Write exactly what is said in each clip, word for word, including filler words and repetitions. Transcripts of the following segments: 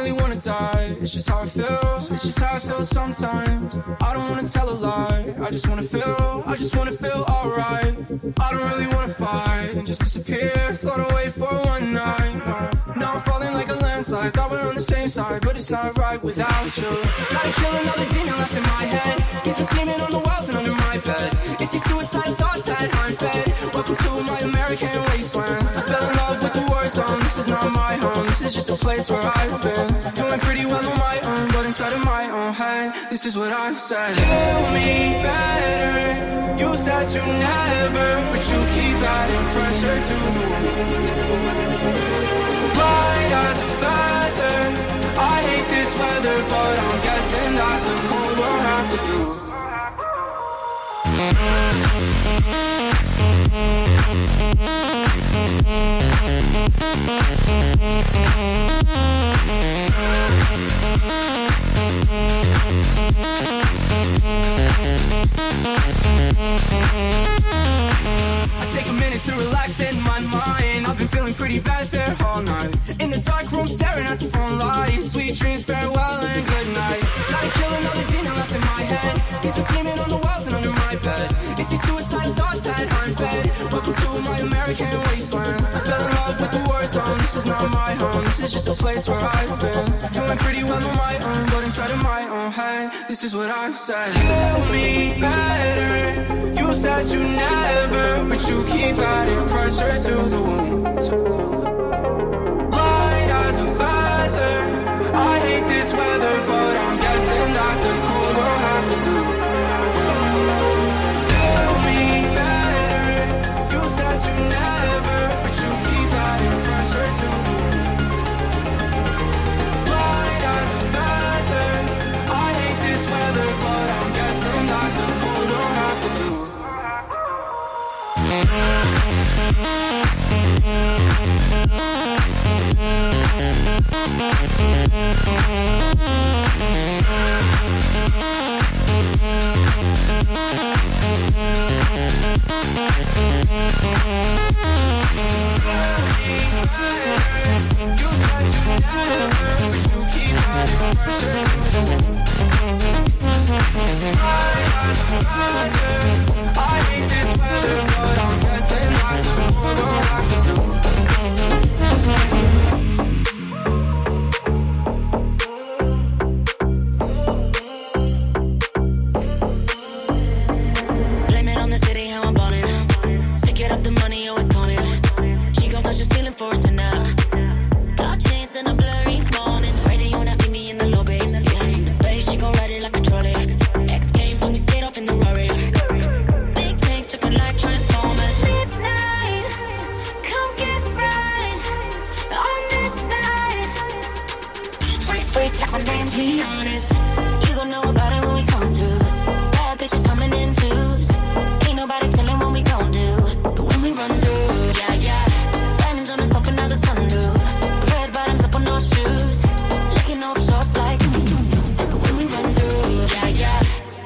really wanna die. It's just how I feel, it's just how I feel sometimes. I don't wanna tell a lie, I just wanna feel, I just wanna feel alright. I don't really wanna fight and just disappear, float away for one night. Now I'm falling like a landslide, thought we were on the same side, but it's not right without you. Gotta kill another demon left in my head. He's been scheming on the walls and under my bed. It's these suicidal thoughts that I'm fed. Welcome to my American wasteland. I fell in love with the war zone. This is not my home, this is just a place where I've been. Doing pretty well on my own, but inside of my own head, this is what I've said. Kill me better, you said you never, but you keep adding pressure to the wound. Light as a feather, I hate this weather, but I'm guessing that the cold will have to do. I take a minute to relax in my mind. I've been feeling pretty bad there all night. In the dark room staring at the phone light. Sweet dreams, farewell and good night. Gotta kill another demon left in my head. He's been scheming on the walls and under my bed. It's these suicidal thoughts that I'm fed. Welcome to my American wasteland. I fell in love with the war zone. This is not my home, this is just a place where I've been. Doing pretty well on my own, but inside of my own head, this is what I've said. Kill me better, you said you never, but you keep adding pressure to the wound. Light as a feather, I hate this weather, but I'm guessing that the cold will have to do. Kill me better, you said you never, but you keep adding pressure to the wound. Light as a feather, I hate this weather, but I'm guessing that the cold will have to do. I hate this weather, but I'm guessing that the cold will have to do. Blame it on the city, how I'm ballin'. Pick it up, the money always calling. She gon' touch the ceiling for us and out. Dark chains and a blurry morning. Ready when I meet me in the lobby. Yeah, from the bay, she gon' ride it like a trolley. X Games when we skate off in the Rari. Big tanks looking like Transformers. Midnight, come get right on this side. Freak, freak, like my name, be honest. You gon' know about it when we come through. Bad bitches coming in twos. Ain't nobody telling what we gon' do. But when we run through, yeah, yeah. Diamonds on us bumping out the sunroof. Red bottoms up on no shoes. Licking off shorts like. But when we run through, yeah, yeah.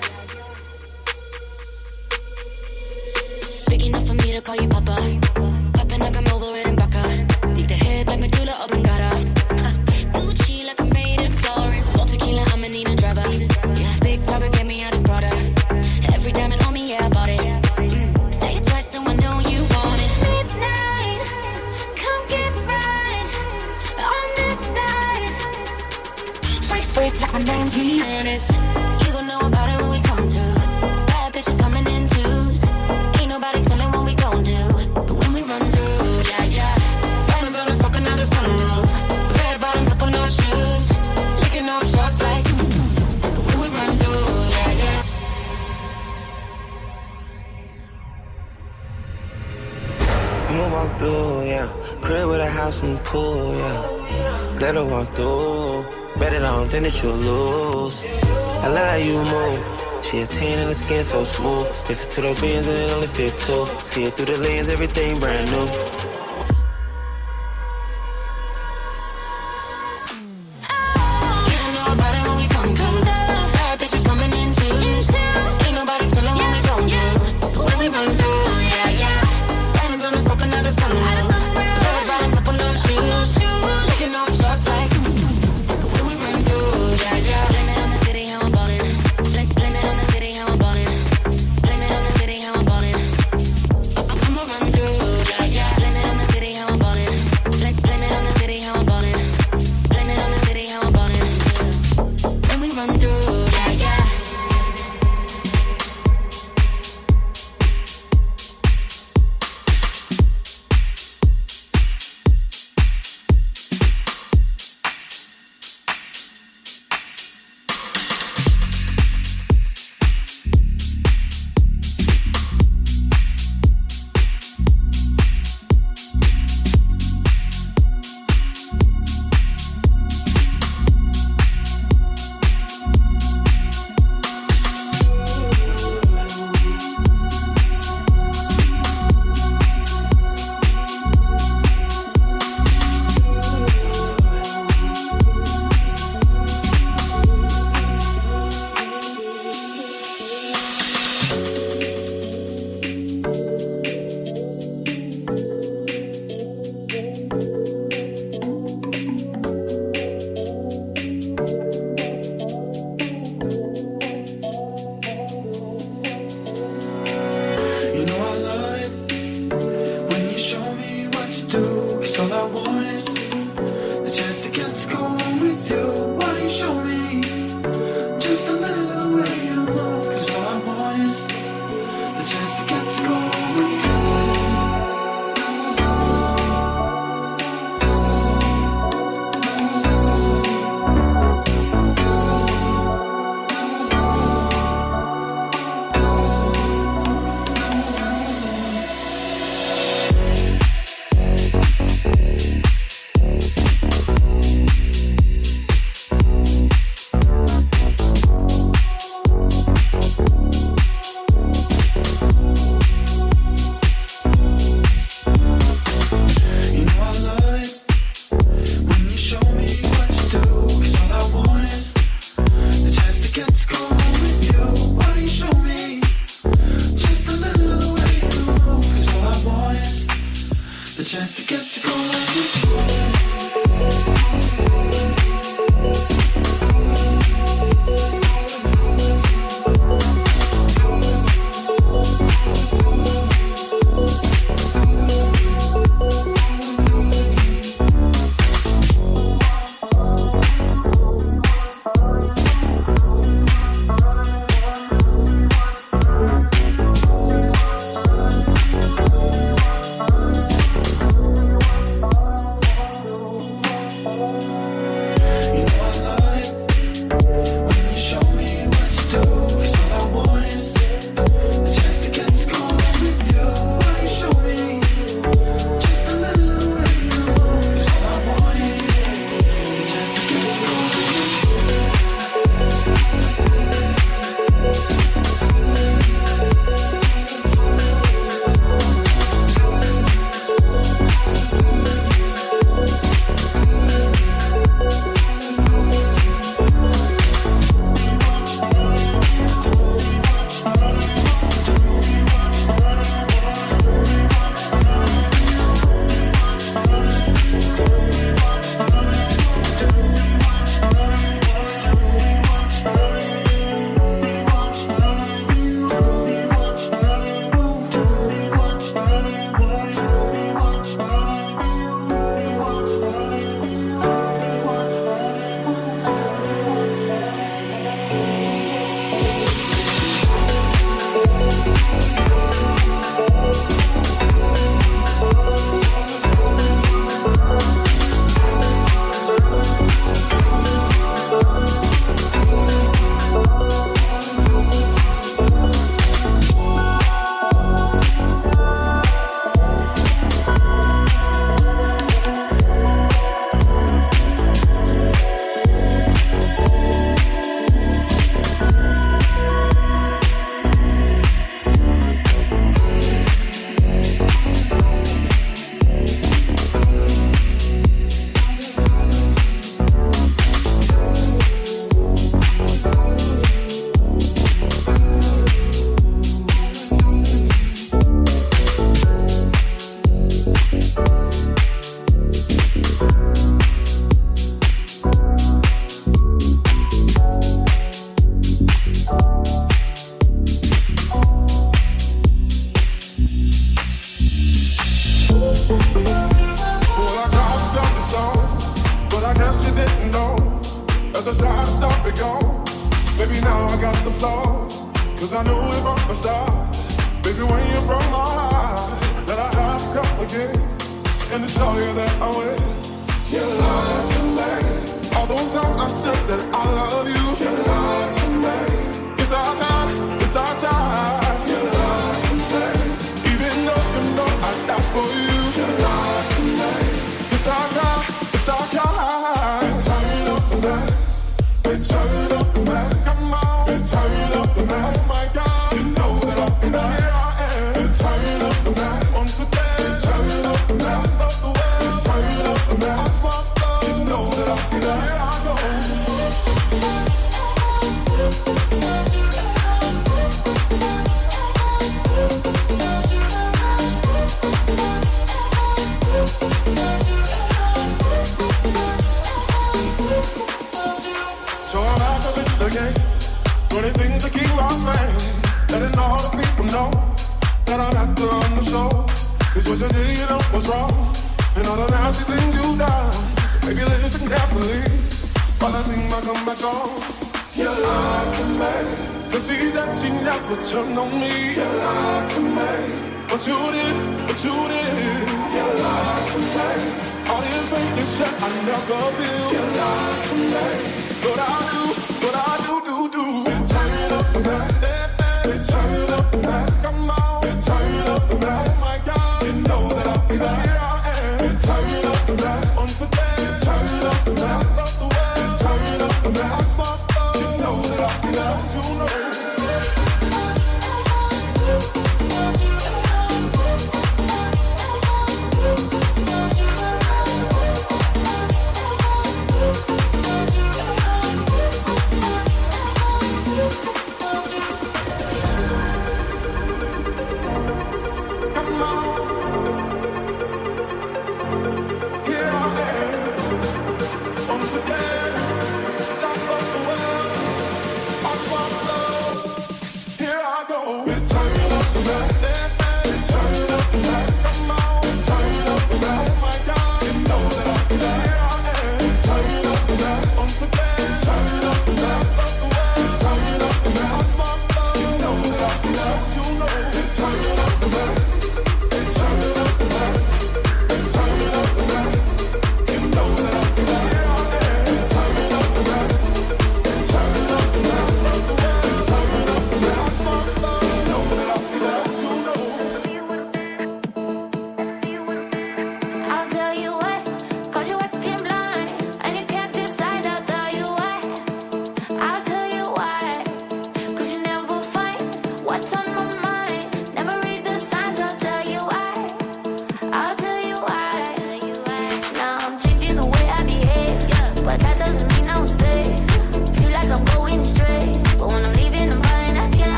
Big enough for me to call you Papa. Popping like I'm over it in Baca. Need the head like Medulla Oblongata. Gucci like I'm made in Florence. All tequila, I'ma need a driver. Yeah, big talker, get me out his brother. Every diamond on me, yeah, I bought it. Mm. Say it twice so I know you want it. Midnight, come get right on this side. Freak, freak, like my name, be honest. You gon' know about it when we come through. Bad bitches coming in twos. Ain't nobody telling what we gon' do. But when we run through, yeah, yeah. Diamonds on us popping out the sunroof. Red bottoms up on no shoes. Licking off shots like. But when we run through, yeah, yeah. I'ma walk through, yeah. Crib with a house and pool, yeah. Let her walk through. Bet it on, then that you'll lose. I love how you move. She a ten and the skin so smooth. Listen to those bands and it only fit two. See it through the lens, everything brand new. chance to get to go with you.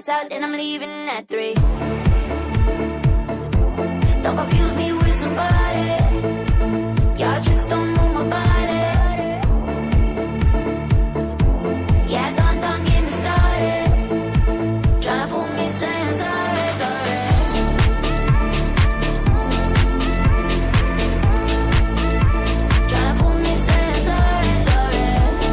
Lights out and I'm leaving at three. Don't confuse me with somebody. Your tricks don't move my body. Yeah, don't, don't get me started. Tryna fool me saying sorry, sorry. Tryna fool me saying sorry, sorry.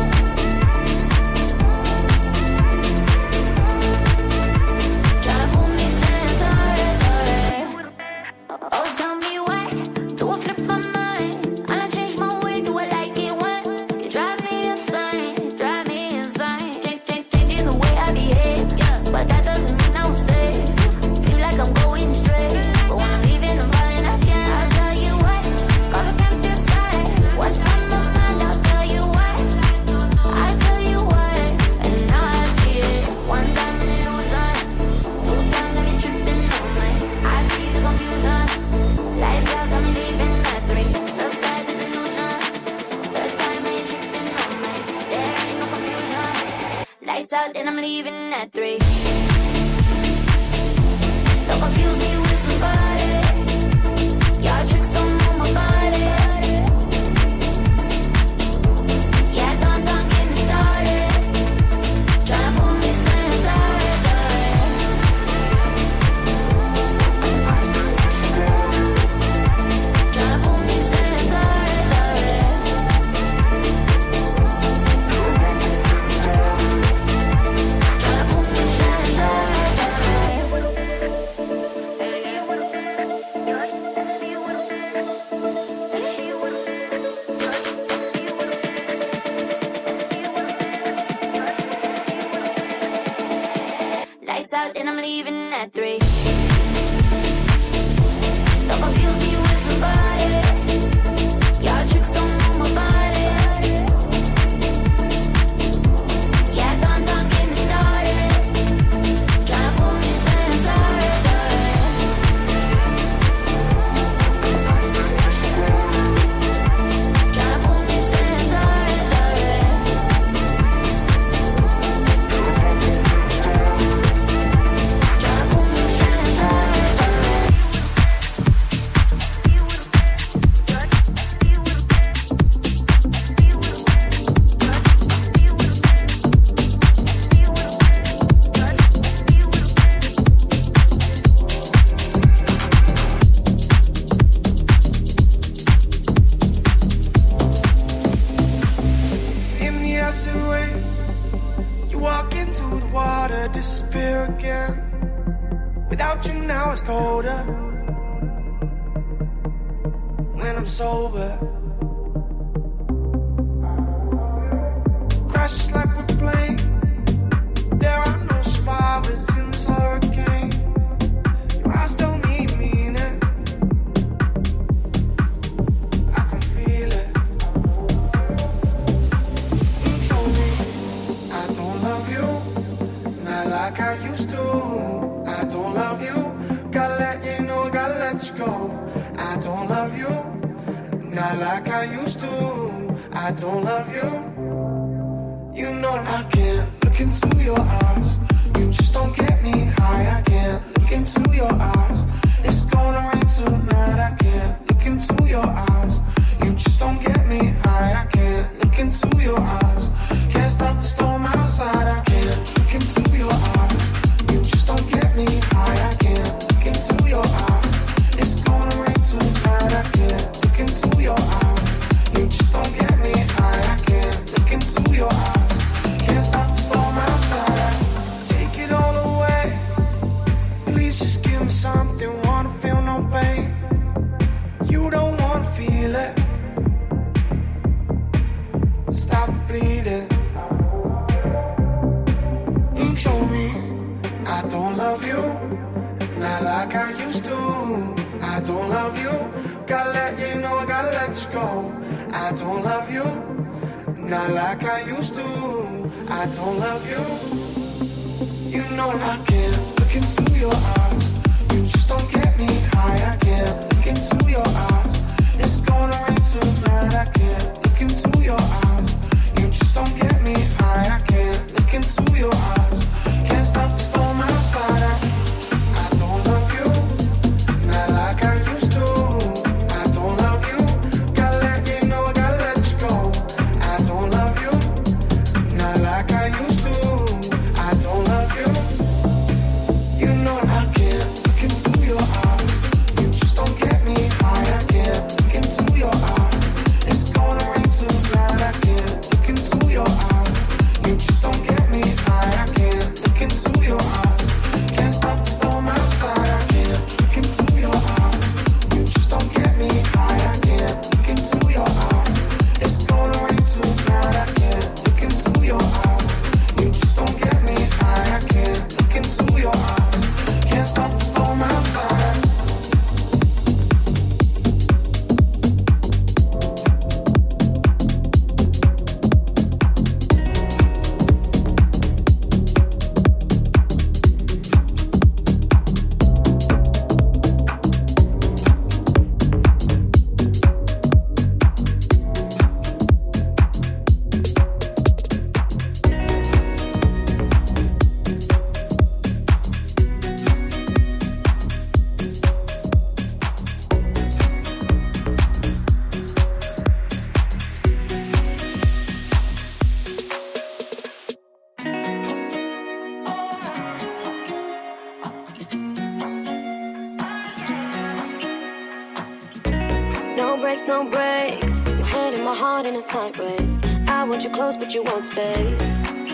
Tryna fool me saying sorry, sorry. Oh, tell me why do I flip my mind? And I change my way, do I like it when you drive me insane, drive me insane. Change, change, changing the way I behave, yeah. But that doesn't mean I will stay. Feel like I'm going straight, but when I'm leaving, I'm falling again. I'll tell you why, cause I can't decide what's on my mind. I'll tell you why, I'll tell you why. And now I see it. One time in illusion, two times got me tripping on me. I see the confusion. Lights out, got me leaving at three. Subside the delusion. Third time ain't tripping on me. There ain't no confusion. Lights out and I'm leaving at three. Don't confuse me with somebody. Your tricks don't move my body. Yeah, don't, don't get me started. Tryna fool me saying sorry, sorry. Tryna fool me saying sorry, sorry. Tryna fool me saying sorry, sorry. Lights out and I'm leaving at three. Don't confuse me with somebody. Your tricks don't move my body. Yeah, don't, don't get me started. Tryna fool me saying sorry, sorry. Tryna fool me saying sorry, sorry. Tryna fool me saying sorry, sorry. In the acid rain, you walk into the water, disappear again. Without you now it's colder. When I'm sober, crashes like we're playing. There are no survivors in this hurricane. Your eyes tell me you mean it. I can feel it. You told me I don't love you, not like I used to. I don't love you, gotta let you know, gotta let you go. I don't love you, not like I used to. I don't love you. You know I can't look into your eyes. You just don't get me high. I can't look into your eyes. It's gonna rain tonight. I can't look into your eyes. You just don't get me high. I can't look into your eyes. Can't stop the storm outside. I can't look into your eyes. You just don't get me high. I can't look into your eyes. It's gonna rain tonight. I can't look into your eyes. You just don't get me high. I can't look into your eyes. Can't stop the storm outside. Take it all away. Please just give me something. Wanna feel no pain. You don't wanna feel it. Stop the bleeding. You show me I don't love you, not like I used to. I don't love you, gotta let you know, I gotta let you go. I don't love you, not like I used to. I don't love you. You know I can't look into your eyes. You just don't get me high. I can't look into your eyes. It's gonna rain tonight. I can't look into your eyes. You just don't get me high. I can't look into your eyes. Can't stop the storm outside. breaks, no breaks. Your head in my heart in a tight race. I want you close, but you want space.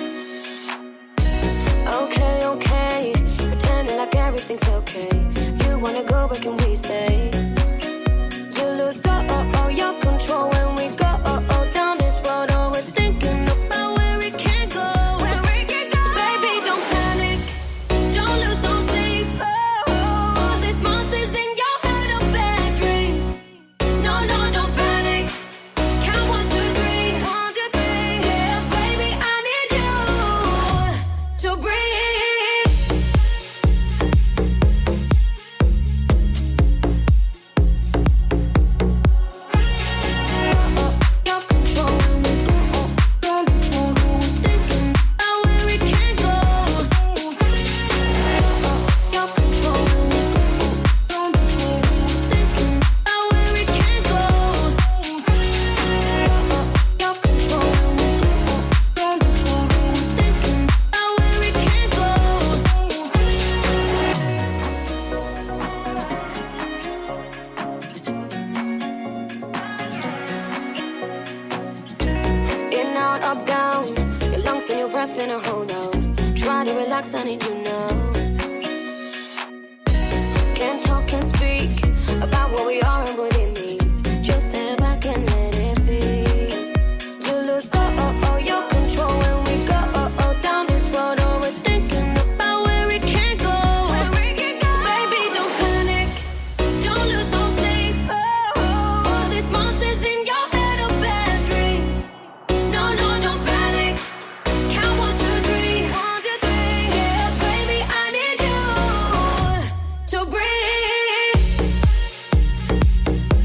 Okay, okay, pretending like everything's okay. You wanna go, but can we stay? You lose oh, oh, oh, your control when we go oh, oh, down this road. Oh, we're thinking about where we can go, where we can go. Baby, don't panic, don't lose no sleep. Oh, oh, all these monsters in your head are bad dreams. No, no, don't panic. Count one, two, three, one, two, three. Yeah, baby, I need you to breathe. Finna hold on. Try to relax, I need you now. Can't talk, can't speak about what we are and what it means. Just step back and let it be. You lose oh, oh, oh, your control when we go oh, oh, down this road. Oh, we're thinking about where we can go, where we can go. Baby, don't panic, don't lose no sleep. Oh, oh, all these monsters in your head are bad dreams. No, no, don't panic. Count one, two, three, one, two, three. Yeah, baby, I need you to breathe.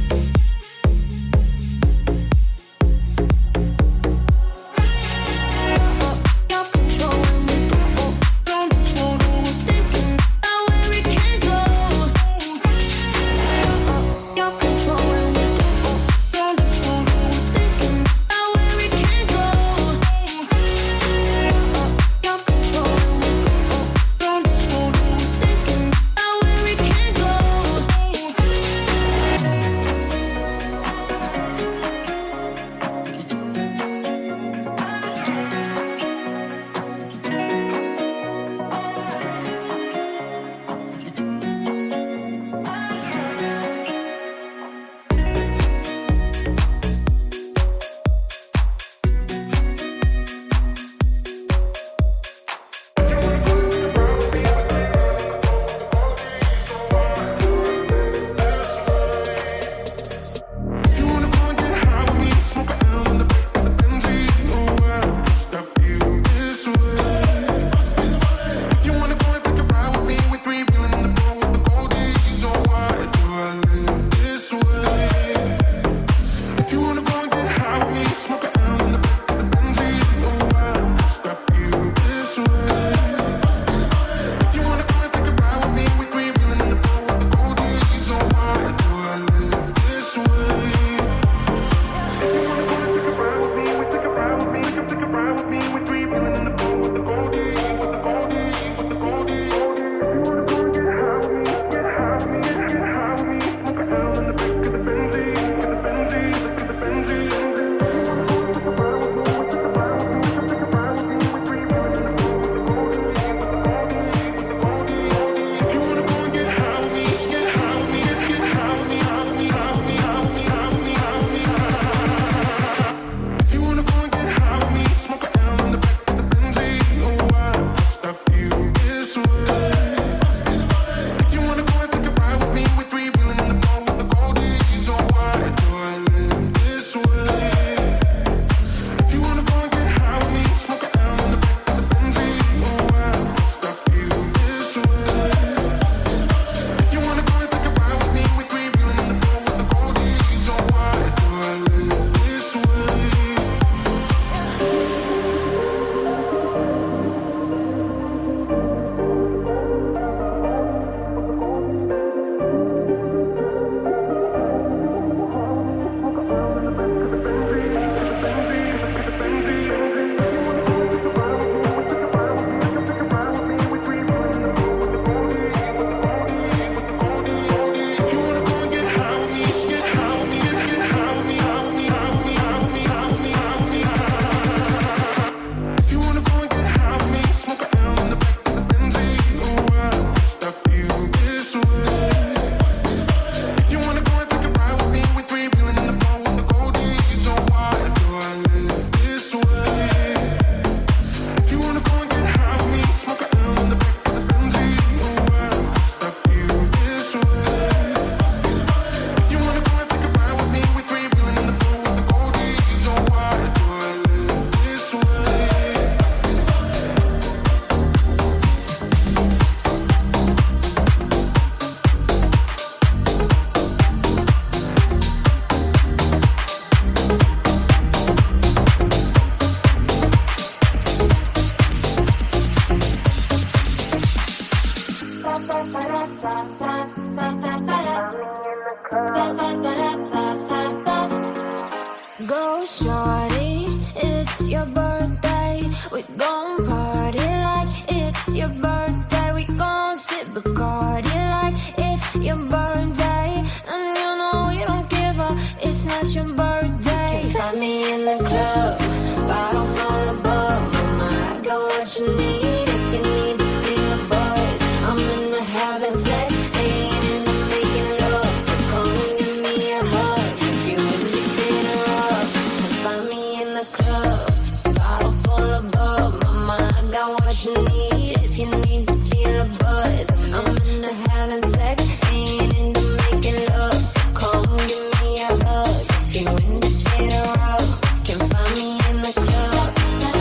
got what you need if you need to feel a buzz. I'm into having sex, ain't into making love. So come give me a hug if you into getting rough. Can find me in the club,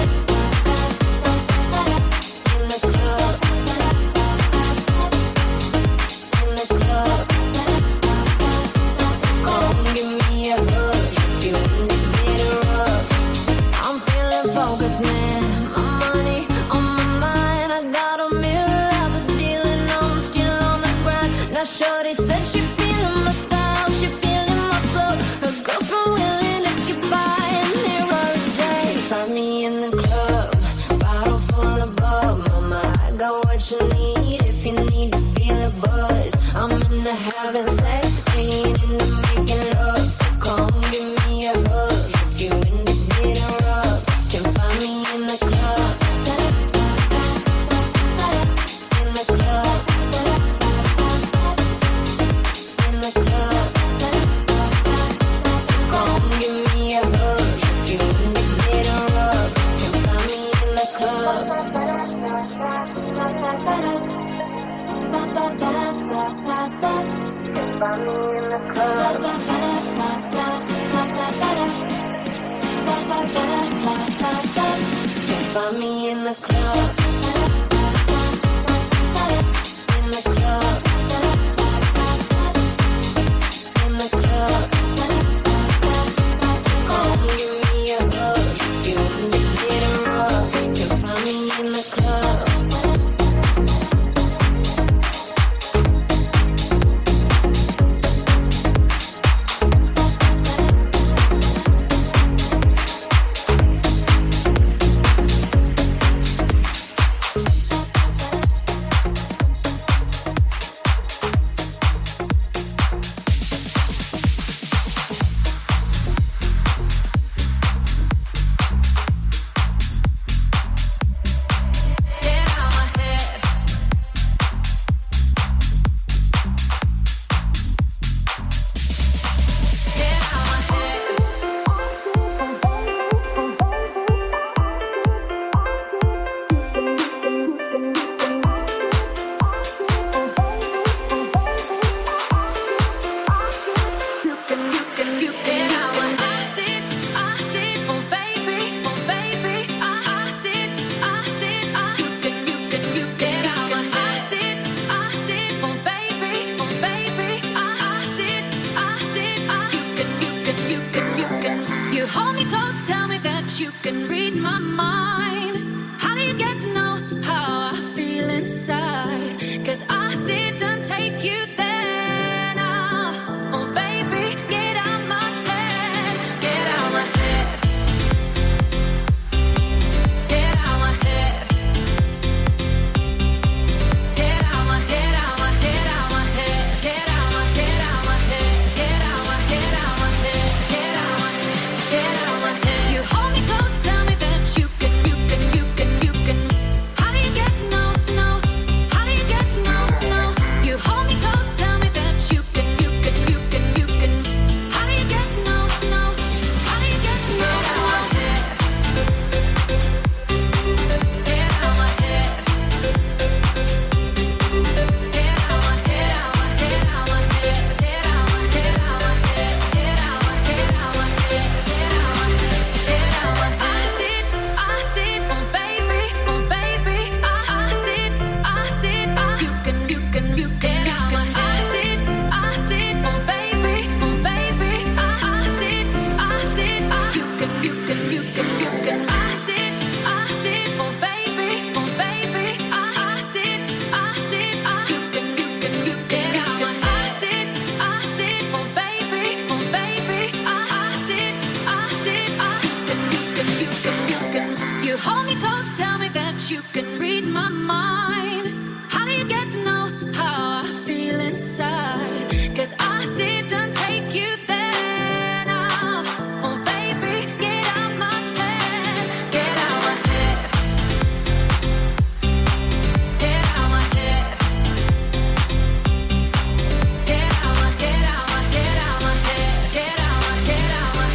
in the club, in the club. So come give me a hug if you into getting rough. I'm feeling focused, man. My money on my mind. I got a mirror out the deal and I'm still on the grind. Now shorty said she feeling my style, she feeling my flow. Her girlfriend willing to get by and there are days. Find me in the club, bottle full of bub. Mama, I got what you need if you need to feel a buzz. I'm into having sex, ain't into making love. So come give me a hug if you into getting rough. Can find me in the club, in the club, in the club. So come give me a hug if you into getting rough. Can find me in the club. Can find me in the club. Can find me in the club. In the club. In the club. So come give me a hug if you want to get a rub. Can find me in the club.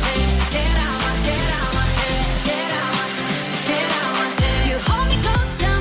You hold me close.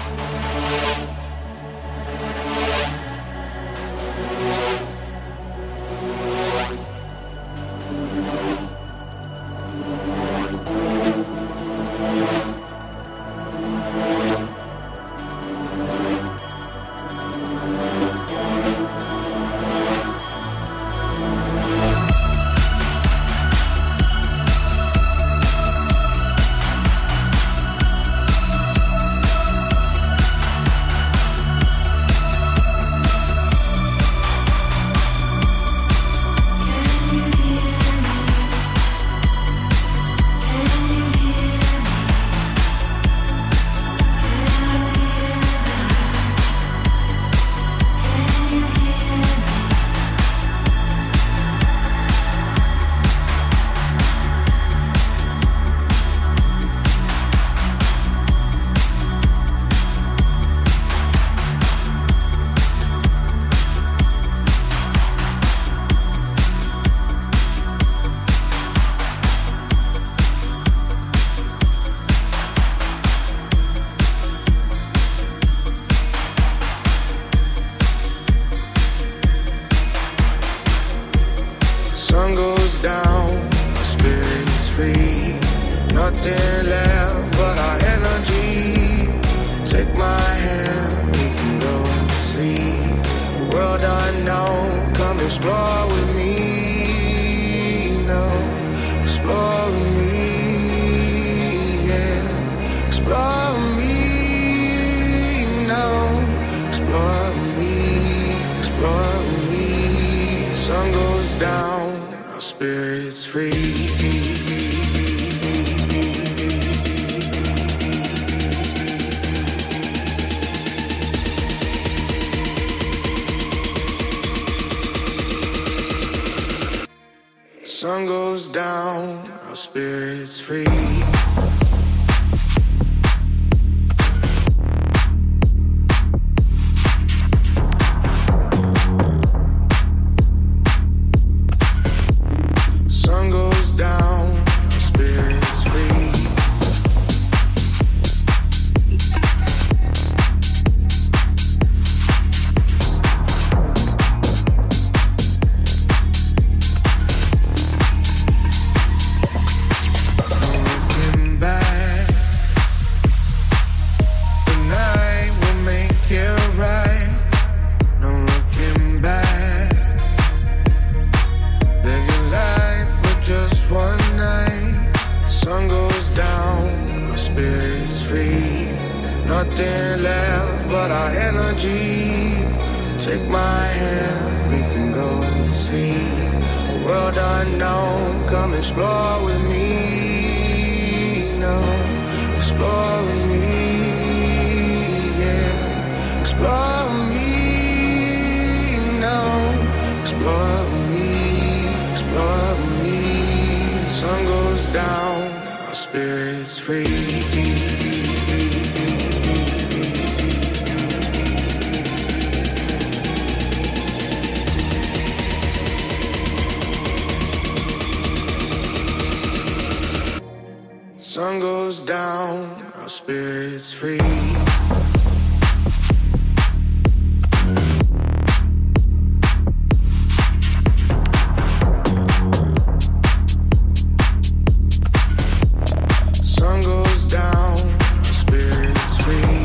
Sun goes down, our spirits free. Sun goes down, our spirits free. Nothing left but our energy. Take my hand, we can go and see a world unknown. Come explore with me, no, explore with me, yeah. Explore with me, no, explore with me, explore with me. Sun goes down, our spirits free. Sun goes down, our spirits free. Sun goes down, our spirits free.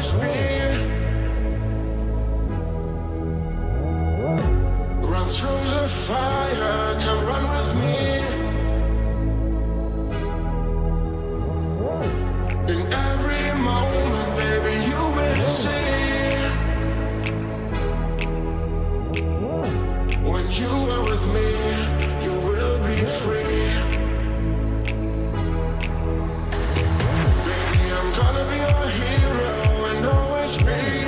always be. Run through the fire, come run with me. In every moment, baby, you will see. When you are with me, you will be free. Baby, I'm gonna be your hero and always be.